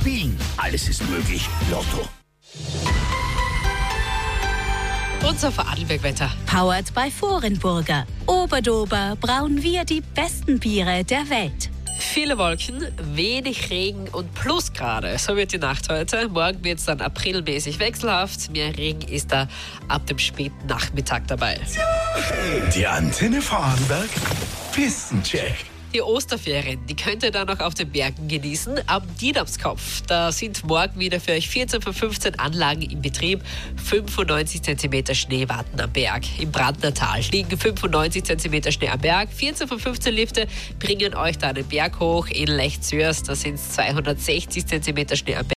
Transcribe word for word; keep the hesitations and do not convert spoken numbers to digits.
Spielen, alles ist möglich. Lotto. Unser Vorarlberg-Wetter. Powered by Vorenburger. Oberdober brauen wir die besten Biere der Welt. Viele Wolken, wenig Regen und Plusgrade. So wird die Nacht heute. Morgen wird es dann aprilmäßig wechselhaft. Mehr Regen ist da ab dem späten Nachmittag dabei. Die Antenne Vorarlberg. Pistencheck. Die Osterferien, die könnt ihr dann noch auf den Bergen genießen. Am Diedamskopf, da sind morgen wieder für euch vierzehn von fünfzehn Anlagen in Betrieb. fünfundneunzig Zentimeter Schnee warten am Berg. Im Brandner Tal liegen fünfundneunzig Zentimeter Schnee am Berg. vierzehn von fünfzehn Lifte bringen euch da einen Berg hoch. In Lechzürs, da sind es zweihundertsechzig Zentimeter Schnee am Berg.